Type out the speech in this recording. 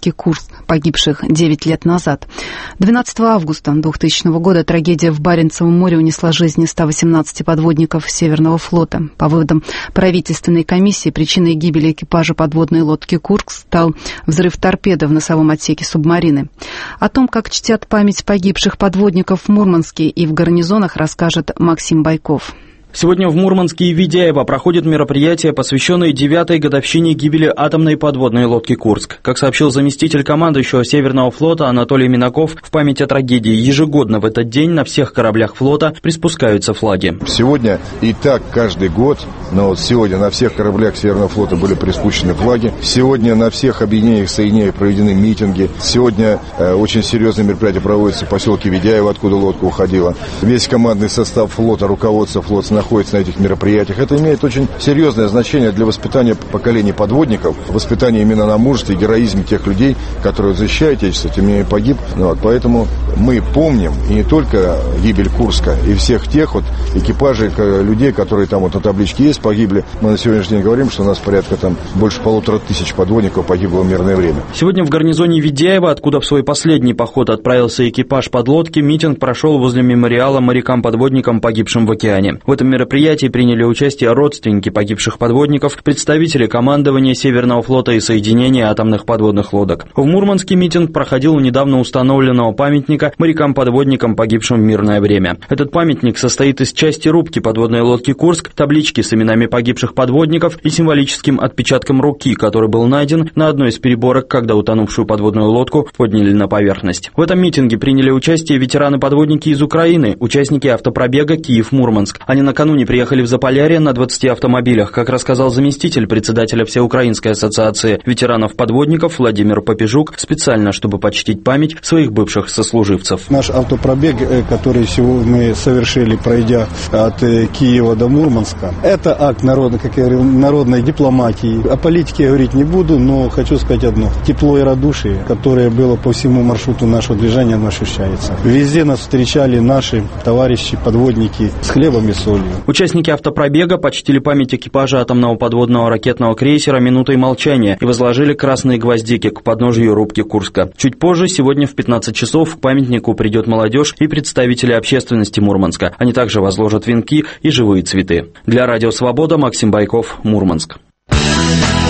лодки «Курск», погибших 9 лет назад. 12 августа 2000 года трагедия в Баренцевом море унесла жизни 118 подводников Северного флота. По выводам правительственной комиссии, причиной гибели экипажа подводной лодки «Курск» стал взрыв торпеды в носовом отсеке субмарины. О том, как чтят память погибших подводников в Мурманске и в гарнизонах, расскажет Максим Байков. Сегодня в Мурманске и Ведяево проходит мероприятие, посвященное 9-й годовщине гибели атомной подводной лодки «Курск». Как сообщил заместитель командующего Северного флота Анатолий Минаков, в память о трагедии ежегодно в этот день на всех кораблях флота приспускаются флаги. Сегодня и так каждый год, но вот сегодня на всех кораблях Северного флота были приспущены флаги. Сегодня на всех объединениях, соединениях проведены митинги. Сегодня очень серьезное мероприятие проводится в поселке Ведяево, откуда лодка уходила. Весь командный состав флота, руководство флота находится на этих мероприятиях. Это имеет очень серьезное значение для воспитания поколений подводников, воспитания именно на мужестве и героизме тех людей, которые защищают Отечество, тем не менее погиб. Поэтому мы помним и не только гибель Курска, и всех тех экипажей, людей, которые там на табличке есть, погибли. Мы на сегодняшний день говорим, что у нас порядка больше 1500 подводников погибло в мирное время. Сегодня в гарнизоне Ведяева, откуда в свой последний поход отправился экипаж подлодки, митинг прошел возле мемориала морякам-подводникам, погибшим в океане. В этом мероприятии приняли участие родственники погибших подводников, представители командования Северного флота и соединения атомных подводных лодок. В Мурманске митинг проходил у недавно установленного памятника морякам-подводникам, погибшим в мирное время. Этот памятник состоит из части рубки подводной лодки «Курск», таблички с именами погибших подводников и символическим отпечатком руки, который был найден на одной из переборок, когда утонувшую подводную лодку подняли на поверхность. В этом митинге приняли участие ветераны-подводники из Украины, участники автопробега Киев-Мурманск. Они накануне приехали в Заполярье на 20 автомобилях, как рассказал заместитель председателя Всеукраинской ассоциации ветеранов-подводников Владимир Попежук, специально, чтобы почтить память своих бывших сослуживцев. Наш автопробег, который сегодня мы совершили, пройдя от Киева до Мурманска, это акт народной дипломатии. О политике говорить не буду, но хочу сказать одно. Тепло и радушие, которое было по всему маршруту нашего движения, оно ощущается. Везде нас встречали наши товарищи, подводники с хлебом и солью. Участники автопробега почтили память экипажа атомного подводного ракетного крейсера минутой молчания и возложили красные гвоздики к подножию рубки Курска. Чуть позже, сегодня в 15 часов, к памятнику придет молодежь и представители общественности Мурманска. Они также возложат венки и живые цветы. Для Радио Свобода, Максим Байков, Мурманск.